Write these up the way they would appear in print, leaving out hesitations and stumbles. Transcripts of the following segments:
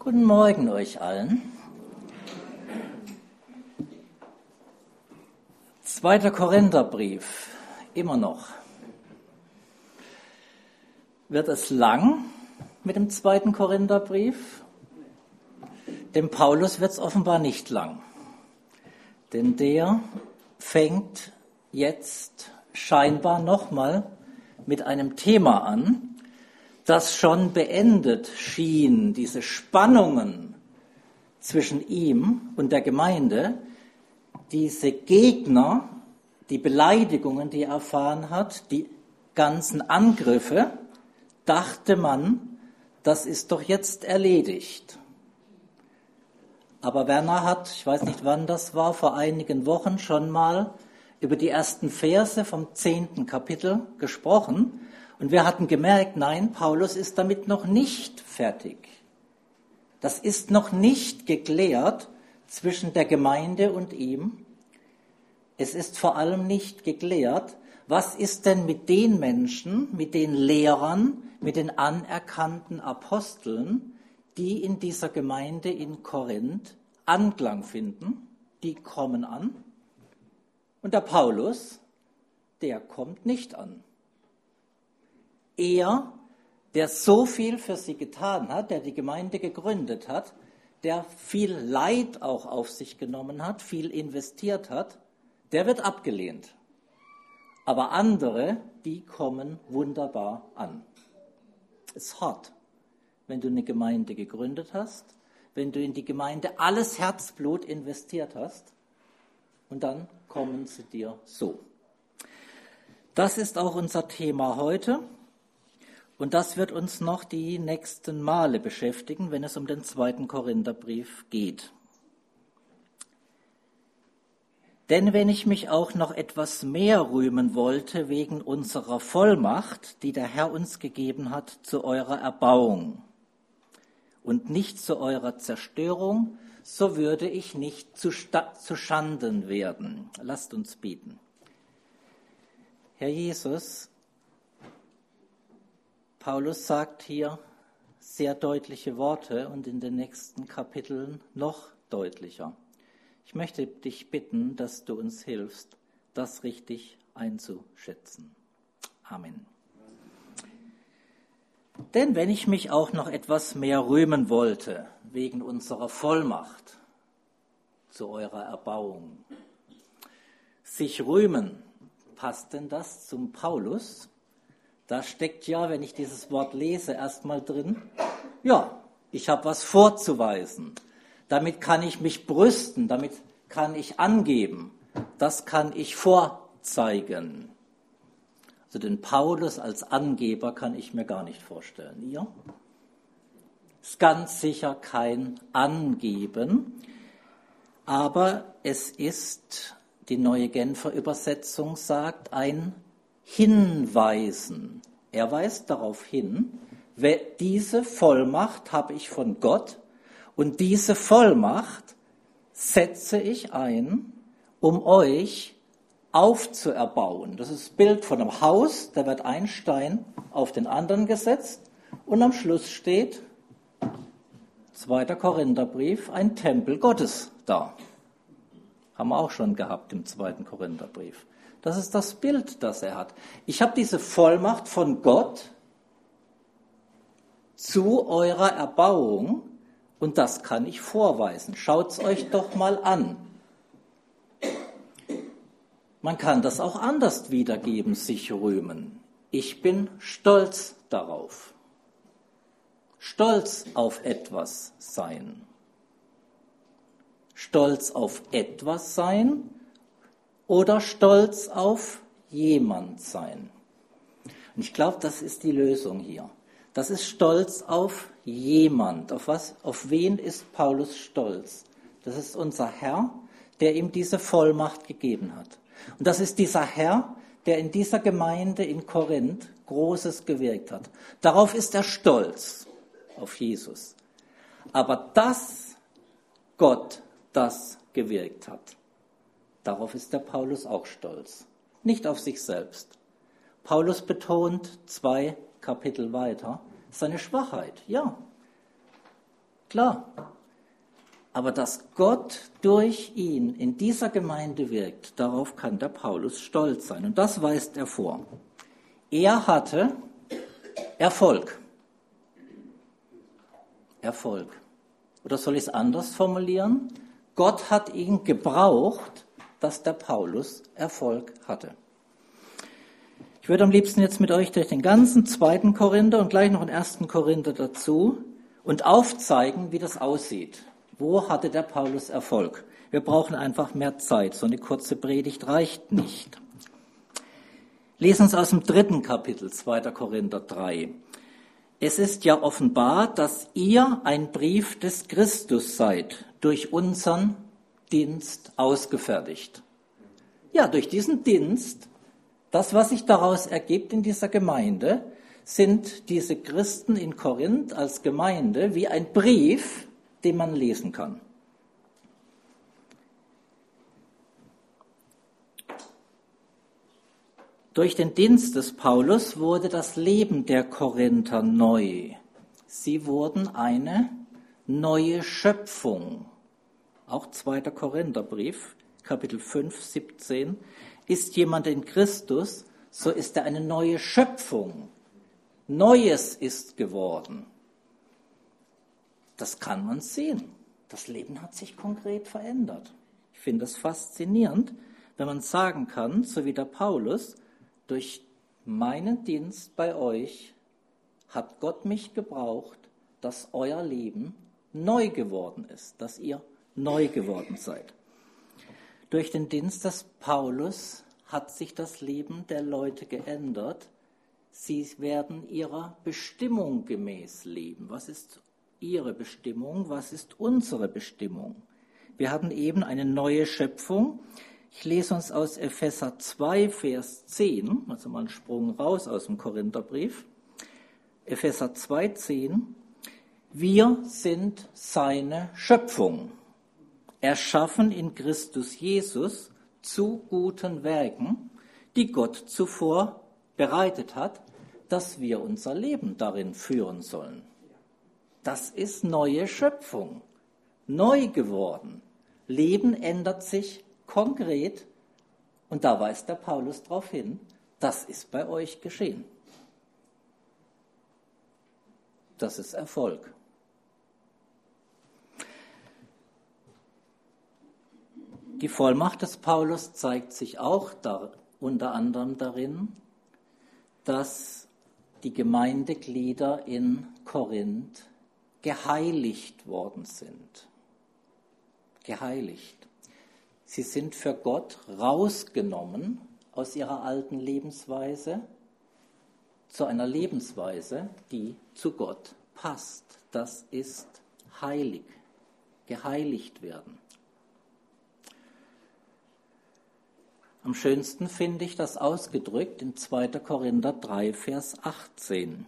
Guten Morgen euch allen. 2. Korintherbrief, immer noch. Wird es lang mit dem 2. Korintherbrief? Dem Paulus wird es offenbar nicht lang. Denn der fängt jetzt scheinbar nochmal mit einem Thema an, das schon beendet schien, diese Spannungen zwischen ihm und der Gemeinde, diese Gegner, die Beleidigungen, die er erfahren hat, die ganzen Angriffe, dachte man, das ist doch jetzt erledigt. Aber Werner hat, ich weiß nicht wann das war, vor einigen Wochen schon mal über die ersten Verse vom 10. Kapitel gesprochen. Und wir hatten gemerkt, nein, Paulus ist damit noch nicht fertig. Das ist noch nicht geklärt zwischen der Gemeinde und ihm. Es ist vor allem nicht geklärt, was ist denn mit den Menschen, mit den Lehrern, mit den anerkannten Aposteln, die in dieser Gemeinde in Korinth Anklang finden, die kommen an. Und der Paulus, der kommt nicht an. Er, der so viel für sie getan hat, der die Gemeinde gegründet hat, der viel Leid auch auf sich genommen hat, viel investiert hat, der wird abgelehnt. Aber andere, die kommen wunderbar an. Es ist hart, wenn du eine Gemeinde gegründet hast, wenn du in die Gemeinde alles Herzblut investiert hast und dann kommen sie dir so. Das ist auch unser Thema heute. Und das wird uns noch die nächsten Male beschäftigen, wenn es um den 2. Korintherbrief geht. Denn wenn ich mich auch noch etwas mehr rühmen wollte wegen unserer Vollmacht, die der Herr uns gegeben hat, zu eurer Erbauung und nicht zu eurer Zerstörung, so würde ich nicht zu Schanden werden. Lasst uns beten. Herr Jesus, Paulus sagt hier sehr deutliche Worte und in den nächsten Kapiteln noch deutlicher. Ich möchte dich bitten, dass du uns hilfst, das richtig einzuschätzen. Amen. Denn wenn ich mich auch noch etwas mehr rühmen wollte, wegen unserer Vollmacht zu eurer Erbauung, sich rühmen, passt denn das zum Paulus? Da steckt ja, wenn ich dieses Wort lese, erstmal drin, ja, ich habe was vorzuweisen. Damit kann ich mich brüsten, damit kann ich angeben, das kann ich vorzeigen. Also den Paulus als Angeber kann ich mir gar nicht vorstellen. Ihr? Ist ganz sicher kein Angeben, aber es ist, die Neue Genfer Übersetzung sagt, ein Hinweisen. Er weist darauf hin, diese Vollmacht habe ich von Gott und diese Vollmacht setze ich ein, um euch aufzuerbauen. Das ist das Bild von einem Haus, da wird ein Stein auf den anderen gesetzt und am Schluss steht, 2. Korintherbrief, ein Tempel Gottes da. Haben wir auch schon gehabt im 2. Korintherbrief. Das ist das Bild, das er hat. Ich habe diese Vollmacht von Gott zu eurer Erbauung und das kann ich vorweisen. Schaut's euch doch mal an. Man kann das auch anders wiedergeben, sich rühmen. Ich bin stolz darauf. Stolz auf etwas sein. Stolz auf etwas sein oder stolz auf jemand sein. Und ich glaube, das ist die Lösung hier. Das ist Stolz auf jemand. Auf was? Auf wen ist Paulus stolz? Das ist unser Herr, der ihm diese Vollmacht gegeben hat. Und das ist dieser Herr, der in dieser Gemeinde in Korinth Großes gewirkt hat. Darauf ist er stolz, auf Jesus. Aber dass Gott das gewirkt hat, darauf ist der Paulus auch stolz, nicht auf sich selbst. Paulus betont 2 Kapitel weiter seine Schwachheit. Ja, Klar. Aber dass Gott durch ihn in dieser Gemeinde wirkt, darauf kann der Paulus stolz sein. Und das weist er vor. Er hatte Erfolg. Erfolg. Oder soll ich es anders formulieren? Gott hat ihn gebraucht, dass der Paulus Erfolg hatte. Ich würde am liebsten jetzt mit euch durch den ganzen 2. Korinther und gleich noch den 1. Korinther dazu und aufzeigen, wie das aussieht. Wo hatte der Paulus Erfolg? Wir brauchen einfach mehr Zeit. So eine kurze Predigt reicht nicht. Lesen Sie aus dem 3. Kapitel, 2. Korinther 3. Es ist ja offenbar, dass ihr ein Brief des Christus seid, durch unseren Dienst ausgefertigt. Ja, durch diesen Dienst, das, was sich daraus ergibt in dieser Gemeinde, sind diese Christen in Korinth als Gemeinde wie ein Brief, den man lesen kann. Durch den Dienst des Paulus wurde das Leben der Korinther neu. Sie wurden eine neue Schöpfung. Auch 2. Korintherbrief, Kapitel 5, 17. Ist jemand in Christus, so ist er eine neue Schöpfung. Neues ist geworden. Das kann man sehen. Das Leben hat sich konkret verändert. Ich finde es faszinierend, wenn man sagen kann, so wie der Paulus, durch meinen Dienst bei euch hat Gott mich gebraucht, dass euer Leben neu geworden ist, dass ihr neu geworden seid. Durch den Dienst des Paulus hat sich das Leben der Leute geändert. Sie werden ihrer Bestimmung gemäß leben. Was ist ihre Bestimmung? Was ist unsere Bestimmung? Wir hatten eben eine neue Schöpfung. Ich lese uns aus Epheser 2, Vers 10, also mal einen Sprung raus aus dem Korintherbrief. Epheser 2, 10. Wir sind seine Schöpfung, erschaffen in Christus Jesus zu guten Werken, die Gott zuvor bereitet hat, dass wir unser Leben darin führen sollen. Das ist neue Schöpfung, neu geworden. Leben ändert sich konkret und da weist der Paulus darauf hin, das ist bei euch geschehen. Das ist Erfolg. Die Vollmacht des Paulus zeigt sich auch unter anderem darin, dass die Gemeindeglieder in Korinth geheiligt worden sind. Geheiligt. Sie sind für Gott rausgenommen aus ihrer alten Lebensweise zu einer Lebensweise, die zu Gott passt. Das ist heilig, geheiligt werden. Am schönsten finde ich das ausgedrückt in 2. Korinther 3, Vers 18.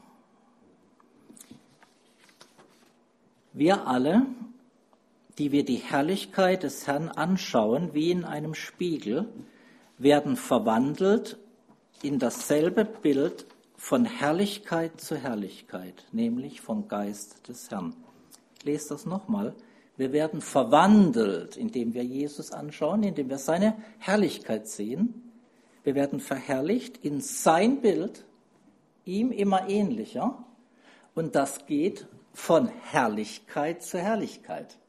Wir alle, die wir die Herrlichkeit des Herrn anschauen, wie in einem Spiegel, werden verwandelt in dasselbe Bild von Herrlichkeit zu Herrlichkeit, nämlich vom Geist des Herrn. Ich lese das nochmal. Wir werden verwandelt, indem wir Jesus anschauen, indem wir seine Herrlichkeit sehen. Wir werden verherrlicht in sein Bild, ihm immer ähnlicher. Und das geht von Herrlichkeit zu Herrlichkeit.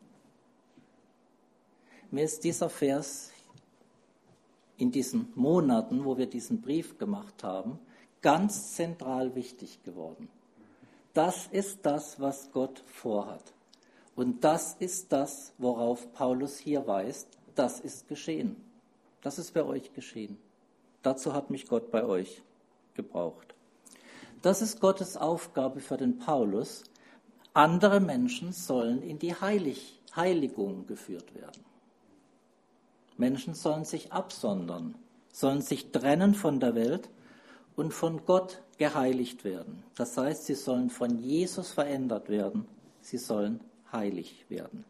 Mir ist dieser Vers in diesen Monaten, wo wir diesen Brief gemacht haben, ganz zentral wichtig geworden. Das ist das, was Gott vorhat. Und das ist das, worauf Paulus hier weist, das ist geschehen. Das ist bei euch geschehen. Dazu hat mich Gott bei euch gebraucht. Das ist Gottes Aufgabe für den Paulus. Andere Menschen sollen in die Heiligung geführt werden. Menschen sollen sich absondern, sollen sich trennen von der Welt und von Gott geheiligt werden. Das heißt, sie sollen von Jesus verändert werden. Sie sollen heilig werden.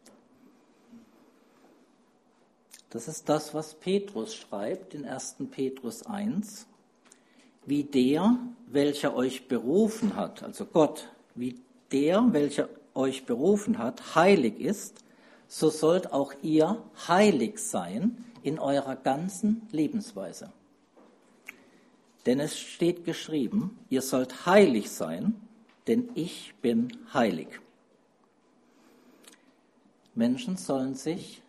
Das ist das, was Petrus schreibt in 1. Petrus 1. Wie der, welcher euch berufen hat, also Gott, wie der, welcher euch berufen hat, heilig ist, so sollt auch ihr heilig sein in eurer ganzen Lebensweise. Denn es steht geschrieben, ihr sollt heilig sein, denn ich bin heilig. Menschen sollen sich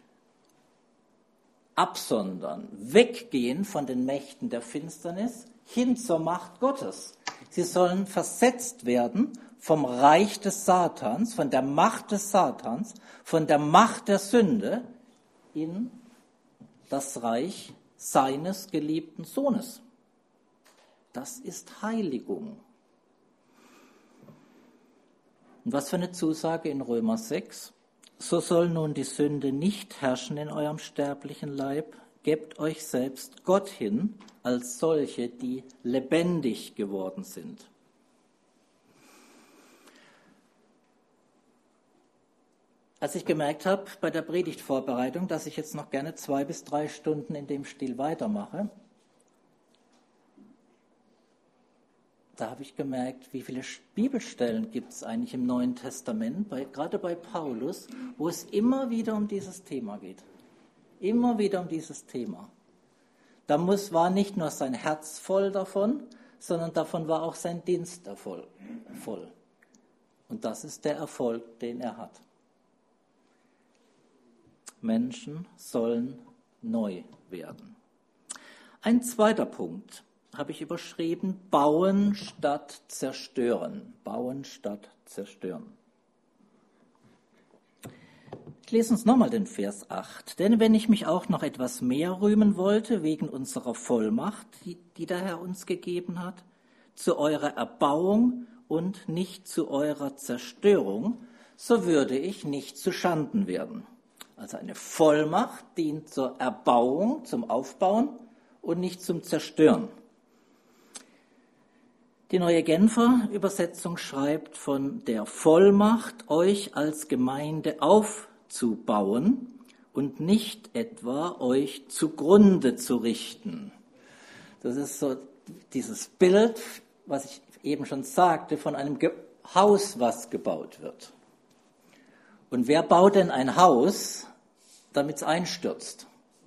absondern, weggehen von den Mächten der Finsternis hin zur Macht Gottes. Sie sollen versetzt werden vom Reich des Satans, von der Macht des Satans, von der Macht der Sünde in das Reich seines geliebten Sohnes. Das ist Heiligung. Und was für eine Zusage in Römer 6? So soll nun die Sünde nicht herrschen in eurem sterblichen Leib. Gebt euch selbst Gott hin, als solche, die lebendig geworden sind. Als ich gemerkt habe bei der Predigtvorbereitung, dass ich jetzt noch gerne 2 bis 3 Stunden in dem Stil weitermache, da habe ich gemerkt, wie viele Bibelstellen gibt es eigentlich im Neuen Testament, gerade bei Paulus, wo es immer wieder um dieses Thema geht. Immer wieder um dieses Thema. Da war nicht nur sein Herz voll davon, sondern davon war auch sein Dienst voll. Und das ist der Erfolg, den er hat. Menschen sollen neu werden. Ein zweiter Punkt habe ich überschrieben, bauen statt zerstören. Bauen statt zerstören. Ich lese uns nochmal den Vers 8. Denn wenn ich mich auch noch etwas mehr rühmen wollte, wegen unserer Vollmacht, die der Herr uns gegeben hat, zu eurer Erbauung und nicht zu eurer Zerstörung, so würde ich nicht zu Schanden werden. Also eine Vollmacht dient zur Erbauung, zum Aufbauen und nicht zum Zerstören. Die Neue Genfer Übersetzung schreibt von der Vollmacht, euch als Gemeinde aufzubauen und nicht etwa euch zugrunde zu richten. Das ist so dieses Bild, was ich eben schon sagte, von einem Haus, was gebaut wird. Und wer baut denn ein Haus, damit es einstürzt?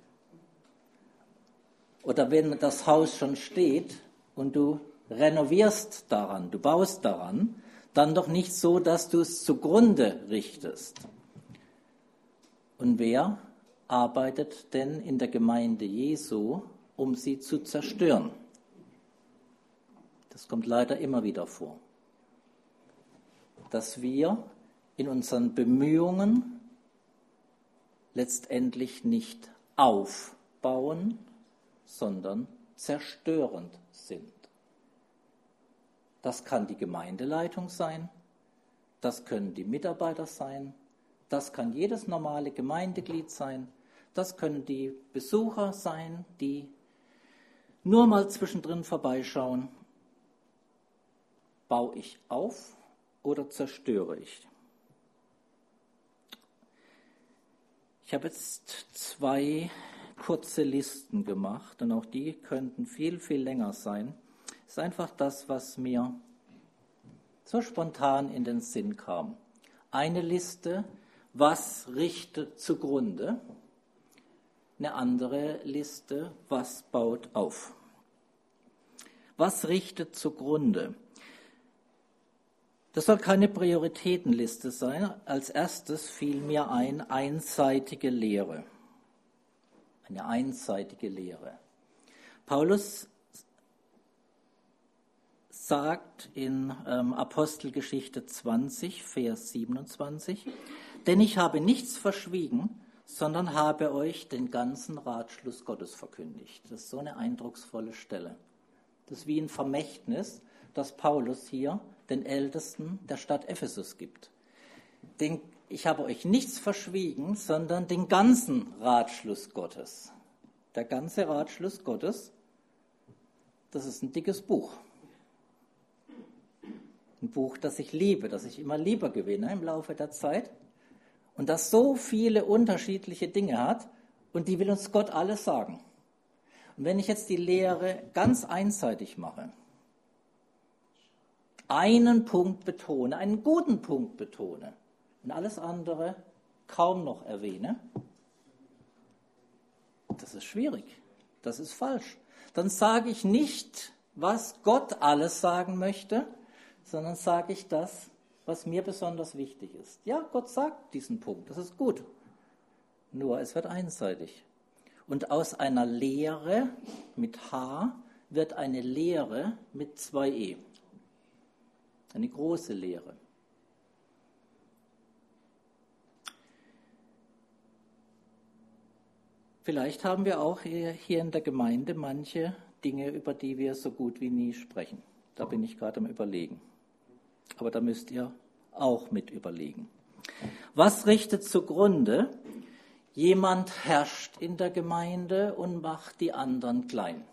Oder wenn das Haus schon steht und du renovierst daran, du baust daran, dann doch nicht so, dass du es zugrunde richtest. Und wer arbeitet denn in der Gemeinde Jesu, um sie zu zerstören? Das kommt leider immer wieder vor. Dass wir in unseren Bemühungen letztendlich nicht aufbauen, sondern zerstörend sind. Das kann die Gemeindeleitung sein, das können die Mitarbeiter sein, das kann jedes normale Gemeindeglied sein, das können die Besucher sein, die nur mal zwischendrin vorbeischauen. Baue ich auf oder zerstöre ich? Ich habe jetzt 2 kurze Listen gemacht und auch die könnten viel, viel länger sein. Das ist einfach das, was mir so spontan in den Sinn kam. Eine Liste, was richtet zugrunde? Eine andere Liste, was baut auf? Was richtet zugrunde? Das soll keine Prioritätenliste sein. Als erstes fiel mir ein, einseitige Lehre. Eine einseitige Lehre. Paulus sagt in Apostelgeschichte 20, Vers 27, denn ich habe nichts verschwiegen, sondern habe euch den ganzen Ratschluss Gottes verkündigt. Das ist so eine eindrucksvolle Stelle. Das ist wie ein Vermächtnis, das Paulus hier den Ältesten der Stadt Ephesus gibt. Ich habe euch nichts verschwiegen, sondern den ganzen Ratschluss Gottes. Der ganze Ratschluss Gottes, das ist ein dickes Buch. Ein Buch, das ich liebe, das ich immer lieber gewinne im Laufe der Zeit und das so viele unterschiedliche Dinge hat und die will uns Gott alles sagen. Und wenn ich jetzt die Lehre ganz einseitig mache, einen Punkt betone, einen guten Punkt betone und alles andere kaum noch erwähne, das ist schwierig, das ist falsch. Dann sage ich nicht, was Gott alles sagen möchte, sondern sage ich das, was mir besonders wichtig ist. Ja, Gott sagt diesen Punkt, das ist gut. Nur es wird einseitig. Und aus einer Lehre mit H wird eine Lehre mit 2 E. Eine große Lehre. Vielleicht haben wir auch hier in der Gemeinde manche Dinge, über die wir so gut wie nie sprechen. Da bin ich gerade am Überlegen. Aber da müsst ihr auch mit überlegen. Was richtet zugrunde? Jemand herrscht in der Gemeinde und macht die anderen klein.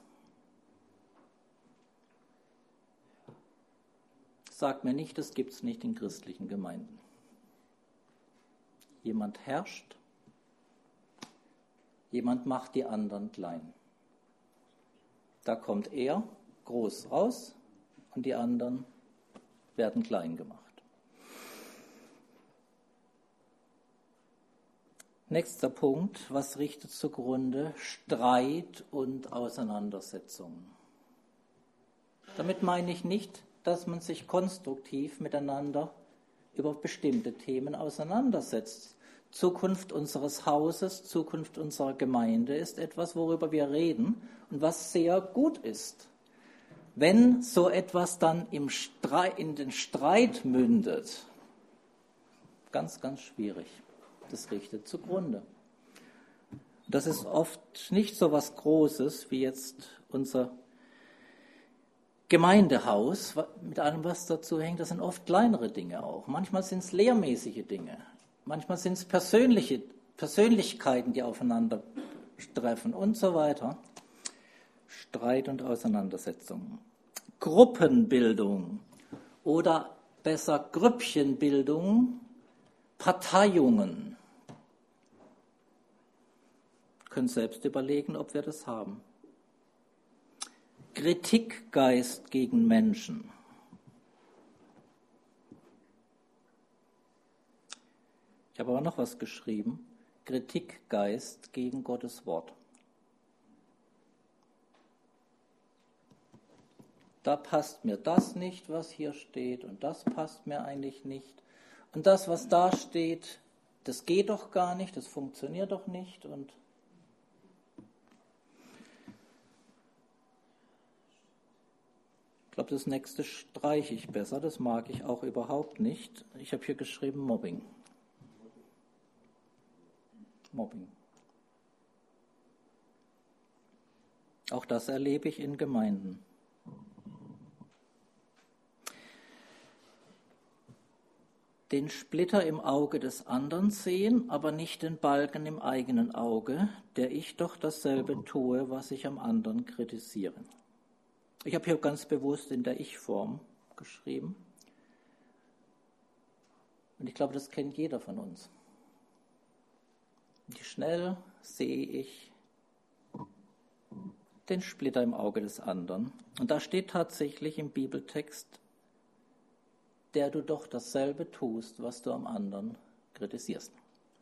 Sagt mir nicht, das gibt es nicht in christlichen Gemeinden. Jemand herrscht, jemand macht die anderen klein. Da kommt er groß raus und die anderen werden klein gemacht. Nächster Punkt, was richtet zugrunde? Streit und Auseinandersetzungen. Damit meine ich nicht, dass man sich konstruktiv miteinander über bestimmte Themen auseinandersetzt. Zukunft unseres Hauses, Zukunft unserer Gemeinde ist etwas, worüber wir reden und was sehr gut ist. Wenn so etwas dann in den Streit mündet, ganz, ganz schwierig. Das richtet zugrunde. Das ist oft nicht so was Großes wie jetzt unser Gemeindehaus, mit allem, was dazu hängt. Das sind oft kleinere Dinge auch. Manchmal sind es lehrmäßige Dinge. Manchmal sind es Persönlichkeiten, die aufeinander treffen und so weiter. Streit und Auseinandersetzung. Gruppenbildung oder besser Grüppchenbildung, Parteiungen. Wir können selbst überlegen, ob wir das haben. Kritikgeist gegen Menschen. Ich habe aber noch was geschrieben. Kritikgeist gegen Gottes Wort. Da passt mir das nicht, was hier steht, und das passt mir eigentlich nicht. Und das, was da steht, das geht doch gar nicht, das funktioniert doch nicht. Und ich glaube, das nächste streiche ich besser, das mag ich auch überhaupt nicht. Ich habe hier geschrieben Mobbing. Mobbing. Auch das erlebe ich in Gemeinden. Den Splitter im Auge des anderen sehen, aber nicht den Balken im eigenen Auge, der ich doch dasselbe tue, was ich am anderen kritisiere. Ich habe hier ganz bewusst in der Ich-Form geschrieben. Und ich glaube, das kennt jeder von uns. Wie schnell sehe ich den Splitter im Auge des anderen. Und da steht tatsächlich im Bibeltext, der du doch dasselbe tust, was du am anderen kritisierst.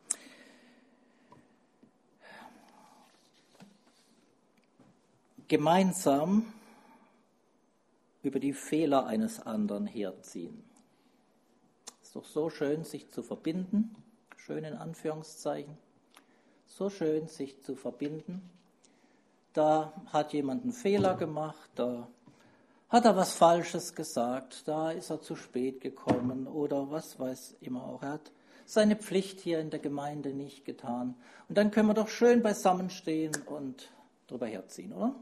Gemeinsam über die Fehler eines anderen herziehen. Es ist doch so schön, sich zu verbinden, schön in Anführungszeichen, so schön, sich zu verbinden. Da hat jemand einen Fehler gemacht, da hat er was Falsches gesagt, da ist er zu spät gekommen oder was weiß immer auch. Er hat seine Pflicht hier in der Gemeinde nicht getan. Und dann können wir doch schön beisammenstehen und drüber herziehen, oder?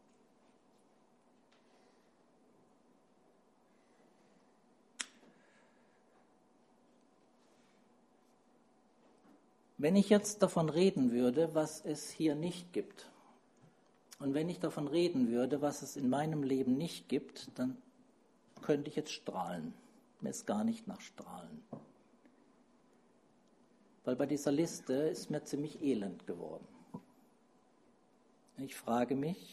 Wenn ich jetzt davon reden würde, was es hier nicht gibt, und wenn ich davon reden würde, was es in meinem Leben nicht gibt, dann könnte ich jetzt strahlen. Mir ist gar nicht nach Strahlen. Weil bei dieser Liste ist mir ziemlich elend geworden. Ich frage mich,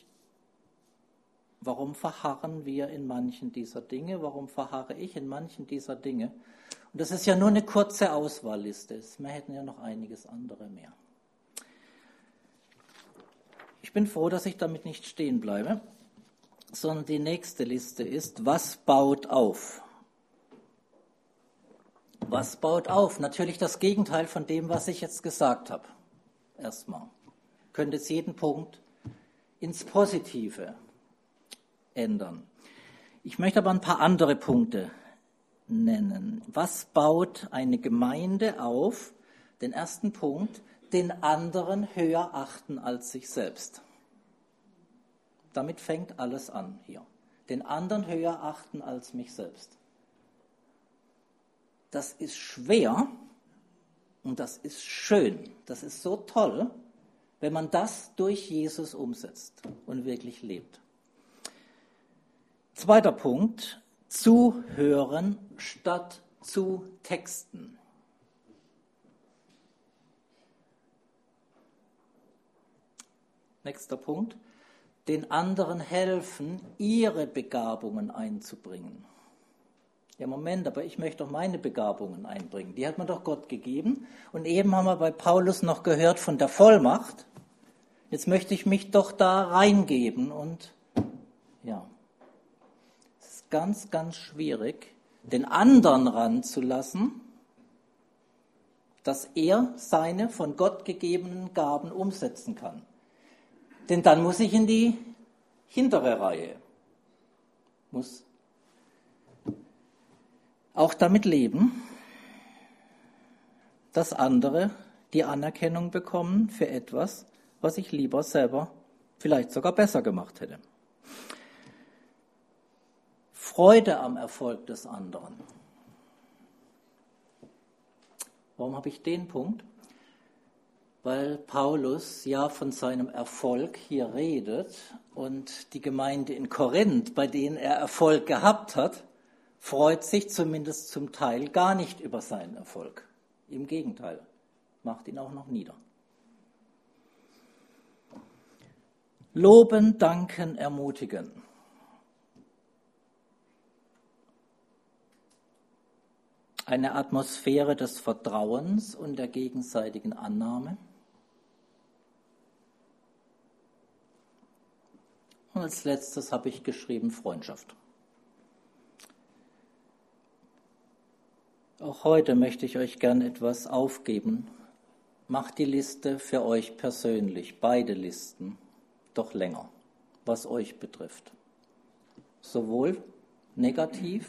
warum verharren wir in manchen dieser Dinge? Warum verharre ich in manchen dieser Dinge? Und das ist ja nur eine kurze Auswahlliste. Wir hätten ja noch einiges andere mehr. Ich bin froh, dass ich damit nicht stehen bleibe, sondern die nächste Liste ist, was baut auf? Was baut auf? Natürlich das Gegenteil von dem, was ich jetzt gesagt habe. Erstmal. Könnte es jeden Punkt ins Positive ändern. Ich möchte aber ein paar andere Punkte nennen. Was baut eine Gemeinde auf? Den ersten Punkt, den anderen höher achten als sich selbst. Damit fängt alles an hier. Den anderen höher achten als mich selbst. Das ist schwer und das ist schön. Das ist so toll, wenn man das durch Jesus umsetzt und wirklich lebt. Zweiter Punkt, zuhören statt zu texten. Nächster Punkt, den anderen helfen, ihre Begabungen einzubringen. Ja, Moment, aber ich möchte doch meine Begabungen einbringen. Die hat mir doch Gott gegeben. Und eben haben wir bei Paulus noch gehört von der Vollmacht. Jetzt möchte ich mich doch da reingeben. Und ja, es ist ganz, ganz schwierig, den anderen ranzulassen, dass er seine von Gott gegebenen Gaben umsetzen kann. Denn dann muss ich in die hintere Reihe. Muss auch damit leben, dass andere die Anerkennung bekommen für etwas, was ich lieber selber vielleicht sogar besser gemacht hätte. Freude am Erfolg des anderen. Warum habe ich den Punkt? Weil Paulus ja von seinem Erfolg hier redet und die Gemeinde in Korinth, bei denen er Erfolg gehabt hat, freut sich zumindest zum Teil gar nicht über seinen Erfolg. Im Gegenteil, macht ihn auch noch nieder. Loben, danken, ermutigen. Eine Atmosphäre des Vertrauens und der gegenseitigen Annahme. Und als letztes habe ich geschrieben Freundschaft. Auch heute möchte ich euch gern etwas aufgeben. Macht die Liste für euch persönlich, beide Listen, doch länger, was euch betrifft. Sowohl negativ,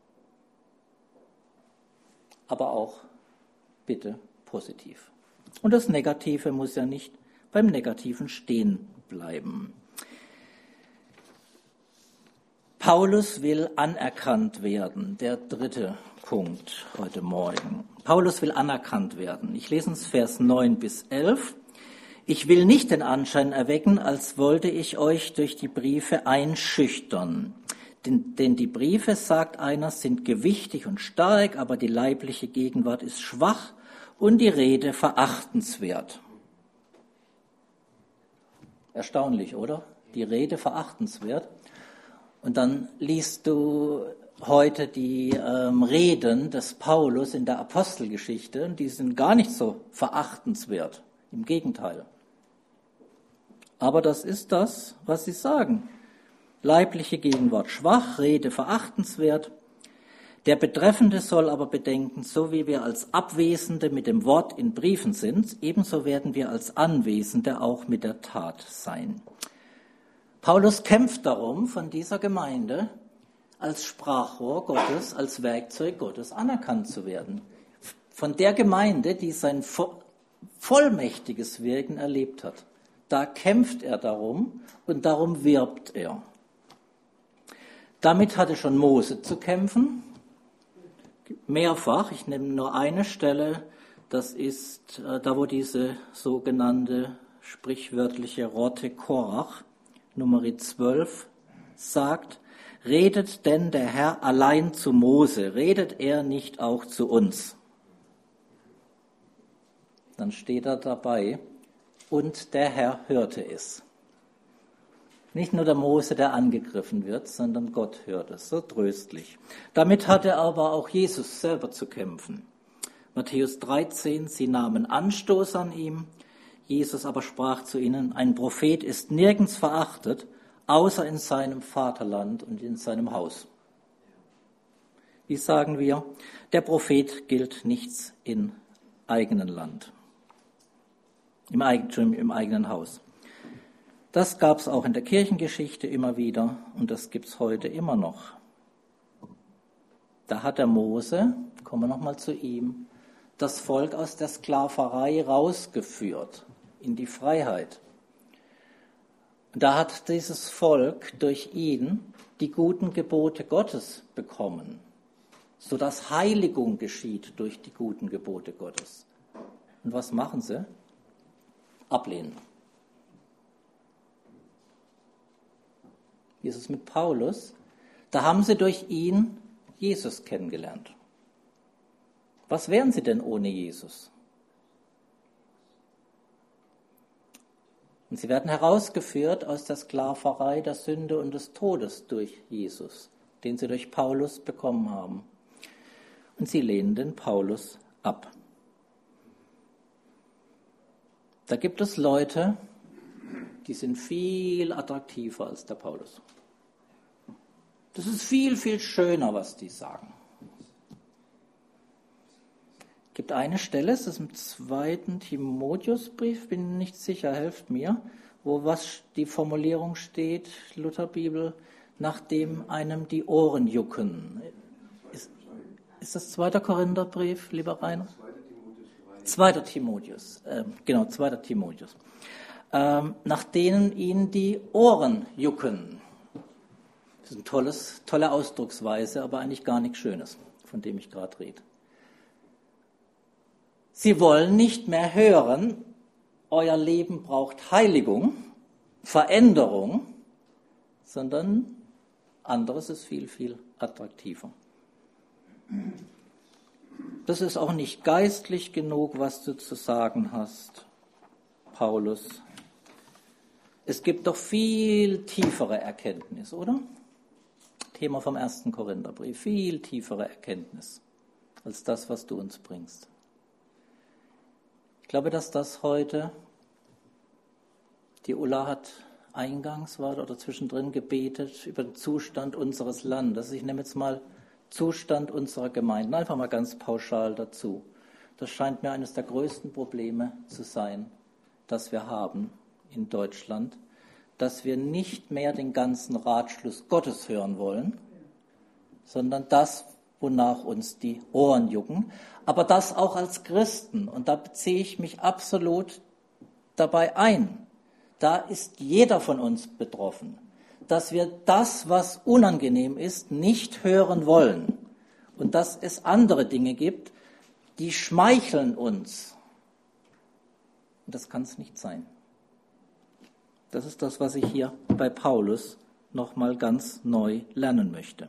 aber auch bitte positiv. Und das Negative muss ja nicht beim Negativen stehen bleiben. Paulus will anerkannt werden, der dritte Punkt heute Morgen. Paulus will anerkannt werden. Ich lese uns Vers 9 bis 11. Ich will nicht den Anschein erwecken, als wollte ich euch durch die Briefe einschüchtern. Denn die Briefe, sagt einer, sind gewichtig und stark, aber die leibliche Gegenwart ist schwach und die Rede verachtenswert. Erstaunlich, oder? Die Rede verachtenswert. Und dann liest du heute die Reden des Paulus in der Apostelgeschichte, und die sind gar nicht so verachtenswert, im Gegenteil. Aber das ist das, was sie sagen. Leibliche Gegenwart schwach, Rede verachtenswert. Der Betreffende soll aber bedenken, so wie wir als Abwesende mit dem Wort in Briefen sind, ebenso werden wir als Anwesende auch mit der Tat sein. Paulus kämpft darum, von dieser Gemeinde als Sprachrohr Gottes, als Werkzeug Gottes anerkannt zu werden. Von der Gemeinde, die sein vollmächtiges Wirken erlebt hat. Da kämpft er darum und darum wirbt er. Damit hatte schon Mose zu kämpfen, mehrfach. Ich nehme nur eine Stelle, das ist da, wo diese sogenannte sprichwörtliche Rotte Korach, Nummer 12, sagt, redet denn der Herr allein zu Mose, redet er nicht auch zu uns? Dann steht er dabei, und der Herr hörte es. Nicht nur der Mose, der angegriffen wird, sondern Gott hört es, so tröstlich. Damit hatte aber auch Jesus selber zu kämpfen. Matthäus 13, sie nahmen Anstoß an ihm. Jesus aber sprach zu ihnen, ein Prophet ist nirgends verachtet, außer in seinem Vaterland und in seinem Haus. Wie sagen wir, der Prophet gilt nichts im eigenen Land, im eigenen Haus. Das gab es auch in der Kirchengeschichte immer wieder und das gibt es heute immer noch. Da hat der Mose, kommen wir nochmal zu ihm, das Volk aus der Sklaverei rausgeführt in die Freiheit. Und da hat dieses Volk durch ihn die guten Gebote Gottes bekommen, sodass Heiligung geschieht durch die guten Gebote Gottes. Und was machen sie? Ablehnen. Jesus mit Paulus, da haben sie durch ihn Jesus kennengelernt. Was wären sie denn ohne Jesus? Und sie werden herausgeführt aus der Sklaverei, der Sünde und des Todes durch Jesus, den sie durch Paulus bekommen haben. Und sie lehnen den Paulus ab. Da gibt es Leute, die sind viel attraktiver als der Paulus. Das ist viel, viel schöner, was die sagen. Es gibt eine Stelle, es ist im 2. Timotheusbrief, bin nicht sicher, helft mir, wo was die Formulierung steht, Lutherbibel, nachdem einem die Ohren jucken. Ist das 2. Korintherbrief, lieber Rainer? 2. Timotheus. Nach denen ihnen die Ohren jucken. Das ist eine tolle Ausdrucksweise, aber eigentlich gar nichts Schönes, von dem ich gerade rede. Sie wollen nicht mehr hören, euer Leben braucht Heiligung, Veränderung, sondern anderes ist viel, viel attraktiver. Das ist auch nicht geistlich genug, was du zu sagen hast, Paulus. Es gibt doch viel tiefere Erkenntnis, oder? Thema vom 1. Korintherbrief. Viel tiefere Erkenntnis als das, was du uns bringst. Ich glaube, dass das heute, die Ulla hat eingangs oder zwischendrin gebetet über den Zustand unseres Landes. Ich nehme jetzt mal Zustand unserer Gemeinden, einfach mal ganz pauschal dazu. Das scheint mir eines der größten Probleme zu sein, das wir haben in Deutschland, dass wir nicht mehr den ganzen Ratschluss Gottes hören wollen, sondern das, wonach uns die Ohren jucken, aber das auch als Christen. Und da beziehe ich mich absolut dabei ein. Da ist jeder von uns betroffen, dass wir das, was unangenehm ist, nicht hören wollen. Und dass es andere Dinge gibt, die schmeicheln uns. Und das kann es nicht sein. Das ist das, was ich hier bei Paulus nochmal ganz neu lernen möchte.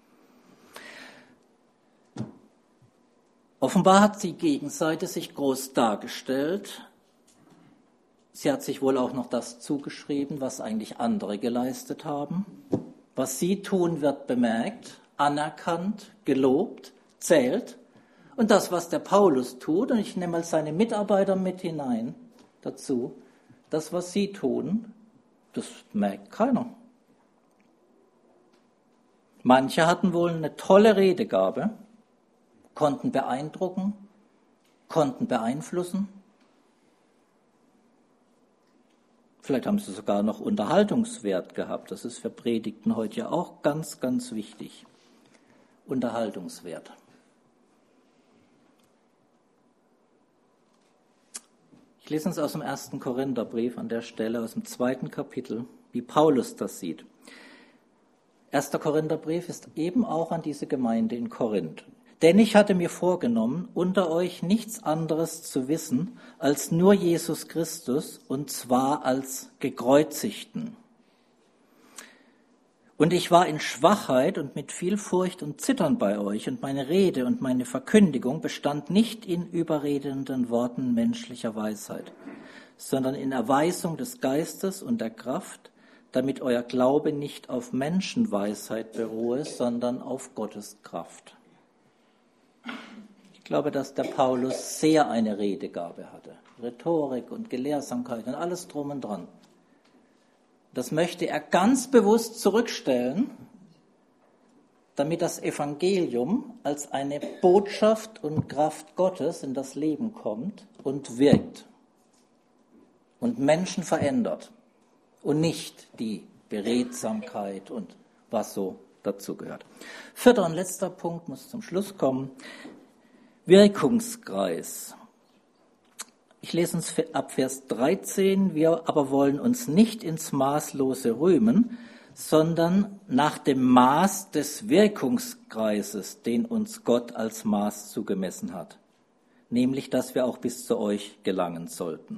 Offenbar hat die Gegenseite sich groß dargestellt. Sie hat sich wohl auch noch das zugeschrieben, was eigentlich andere geleistet haben. Was sie tun, wird bemerkt, anerkannt, gelobt, zählt. Und das, was der Paulus tut, und ich nehme mal seine Mitarbeiter mit hinein dazu, das, was sie tun, das merkt keiner. Manche hatten wohl eine tolle Redegabe, konnten beeindrucken, konnten beeinflussen. Vielleicht haben sie sogar noch Unterhaltungswert gehabt. Das ist für Predigten heute ja auch ganz, ganz wichtig. Unterhaltungswert. Ich lese uns aus dem 1. Korintherbrief an der Stelle, aus dem 2. Kapitel, wie Paulus das sieht. 1. Korintherbrief ist eben auch an diese Gemeinde in Korinth. Denn ich hatte mir vorgenommen, unter euch nichts anderes zu wissen, als nur Jesus Christus, und zwar als Gekreuzigten. Und ich war in Schwachheit und mit viel Furcht und Zittern bei euch, und meine Rede und meine Verkündigung bestand nicht in überredenden Worten menschlicher Weisheit, sondern in Erweisung des Geistes und der Kraft, damit euer Glaube nicht auf Menschenweisheit beruhe, sondern auf Gottes Kraft. Ich glaube, dass der Paulus sehr eine Redegabe hatte. Rhetorik und Gelehrsamkeit und alles drum und dran. Das möchte er ganz bewusst zurückstellen, damit das Evangelium als eine Botschaft und Kraft Gottes in das Leben kommt und wirkt und Menschen verändert und nicht die Beredsamkeit und was so dazugehört. Vierter und letzter Punkt muss zum Schluss kommen. Wirkungskreis. Ich lese uns ab Vers 13. Wir aber wollen uns nicht ins Maßlose rühmen, sondern nach dem Maß des Wirkungskreises, den uns Gott als Maß zugemessen hat, nämlich, dass wir auch bis zu euch gelangen sollten.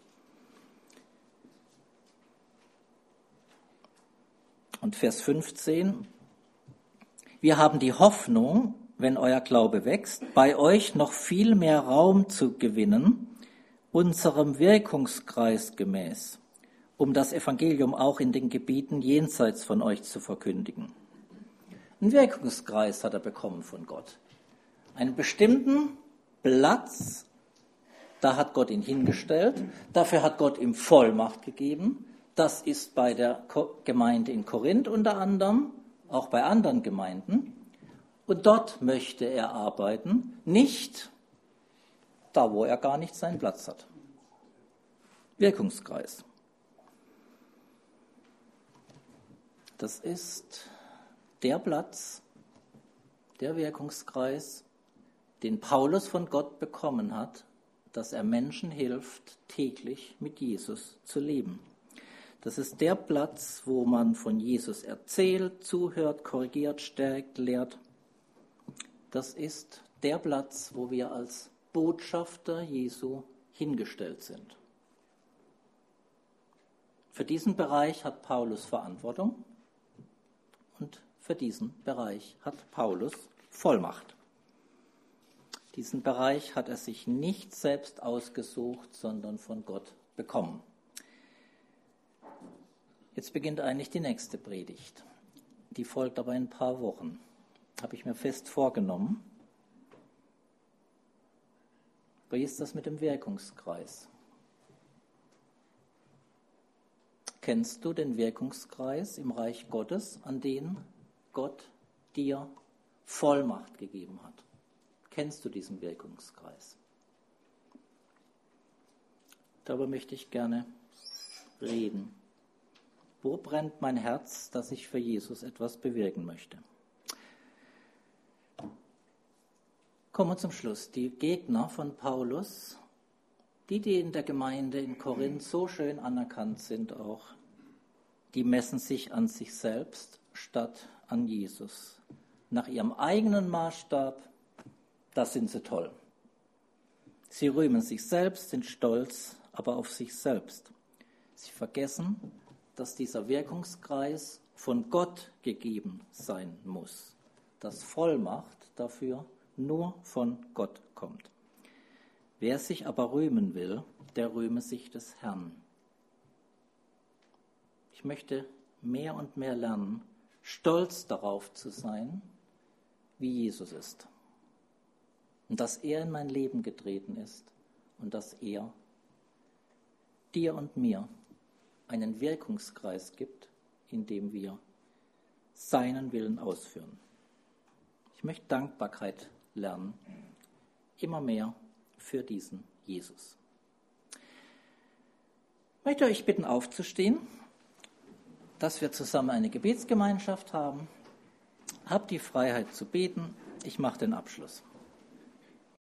Und Vers 15, wir haben die Hoffnung, wenn euer Glaube wächst, bei euch noch viel mehr Raum zu gewinnen, unserem Wirkungskreis gemäß, um das Evangelium auch in den Gebieten jenseits von euch zu verkündigen. Einen Wirkungskreis hat er bekommen von Gott. Einen bestimmten Platz, da hat Gott ihn hingestellt, dafür hat Gott ihm Vollmacht gegeben. Das ist bei der Gemeinde in Korinth unter anderem, auch bei anderen Gemeinden. Und dort möchte er arbeiten, nicht da, wo er gar nicht seinen Platz hat. Wirkungskreis. Das ist der Platz, der Wirkungskreis, den Paulus von Gott bekommen hat, dass er Menschen hilft, täglich mit Jesus zu leben. Das ist der Platz, wo man von Jesus erzählt, zuhört, korrigiert, stärkt, lehrt. Das ist der Platz, wo wir als Botschafter Jesu hingestellt sind. Für diesen Bereich hat Paulus Verantwortung und für diesen Bereich hat Paulus Vollmacht. Diesen Bereich hat er sich nicht selbst ausgesucht, sondern von Gott bekommen. Jetzt beginnt eigentlich die nächste Predigt. Die folgt aber in ein paar Wochen. Habe ich mir fest vorgenommen. Wie ist das mit dem Wirkungskreis? Kennst du den Wirkungskreis im Reich Gottes, an den Gott dir Vollmacht gegeben hat? Kennst du diesen Wirkungskreis? Darüber möchte ich gerne reden. Wo brennt mein Herz, dass ich für Jesus etwas bewirken möchte? Kommen wir zum Schluss. Die Gegner von Paulus, die in der Gemeinde in Korinth so schön anerkannt sind auch, die messen sich an sich selbst statt an Jesus. Nach ihrem eigenen Maßstab, das sind sie toll. Sie rühmen sich selbst, sind stolz, aber auf sich selbst. Sie vergessen, dass dieser Wirkungskreis von Gott gegeben sein muss, dass Vollmacht dafür nur von Gott kommt. Wer sich aber rühmen will, der rühme sich des Herrn. Ich möchte mehr und mehr lernen, stolz darauf zu sein, wie Jesus ist. Und dass er in mein Leben getreten ist und dass er dir und mir einen Wirkungskreis gibt, in dem wir seinen Willen ausführen. Ich möchte Dankbarkeit lernen, immer mehr für diesen Jesus. Ich möchte euch bitten, aufzustehen, dass wir zusammen eine Gebetsgemeinschaft haben. Habt die Freiheit zu beten. Ich mache den Abschluss.